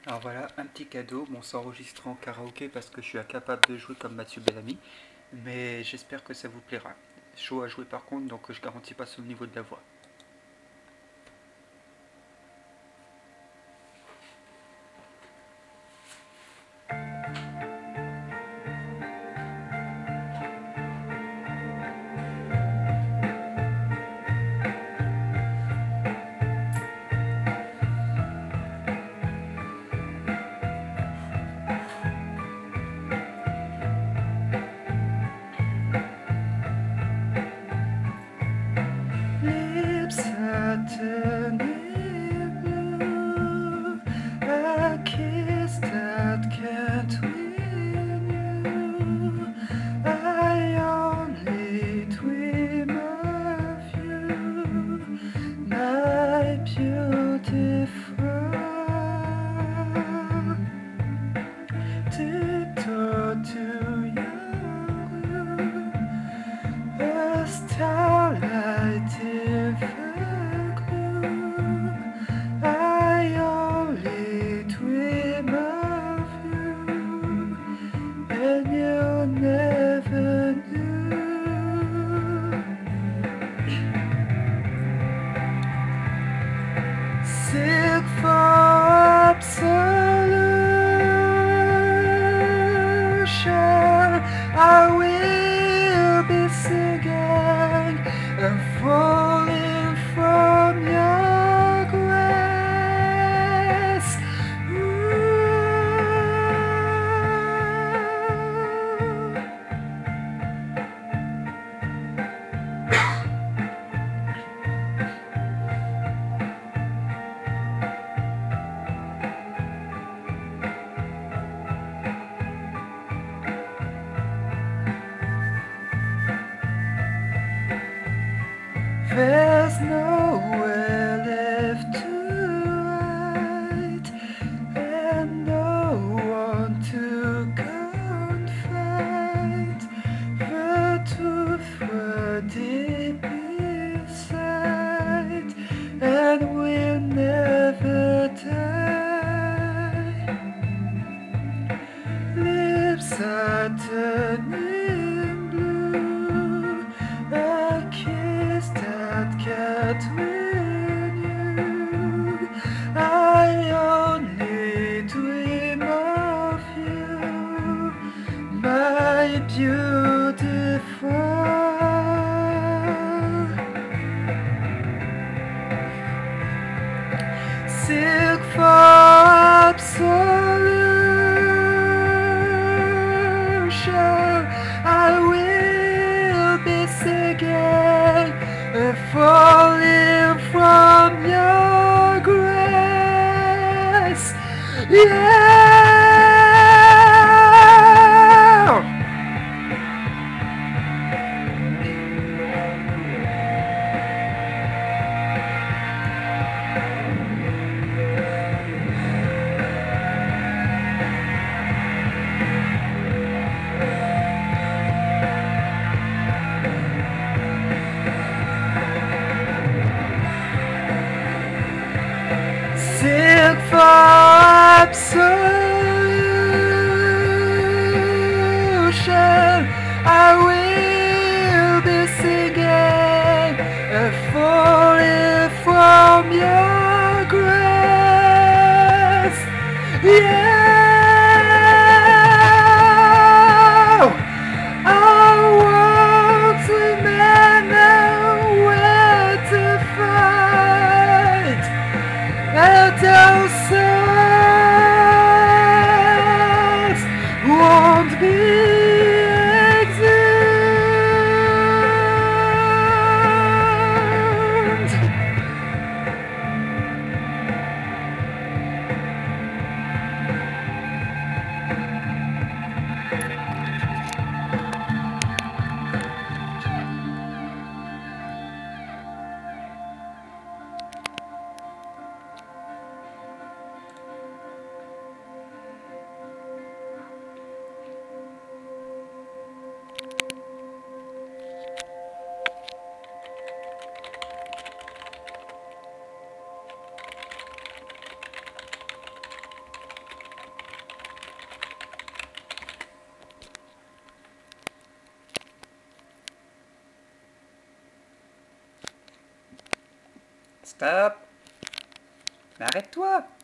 Alors voilà, un petit cadeau. Bon, c'est enregistré en karaoké parce que je suis incapable de jouer comme Mathieu Bellamy, mais j'espère que ça vous plaira. Chaud à jouer par contre, donc je garantis pas son niveau de la voix. Lips are turning blue, a kiss that can't win you. I only dream of you, my beautiful. Tiptoe to you, a starlight in the gloom. I only dream of you, and you never knew. Seek for absolution. I will be singing and falling from your grace. There's nowhere left to hide, and no one to confide. The truth were deep inside, and will never die. Lips are turning blue, a kiss that can't win you. I only dream of you, my beautiful. Seek for absolution. I will be singing and falling from your grace. Yeah. Seek for absolution. I will be singing and falling from your grace. Yeah. Our words remain nowhere to find. And our souls won't be exhumed. Stop. Mais arrête-toi.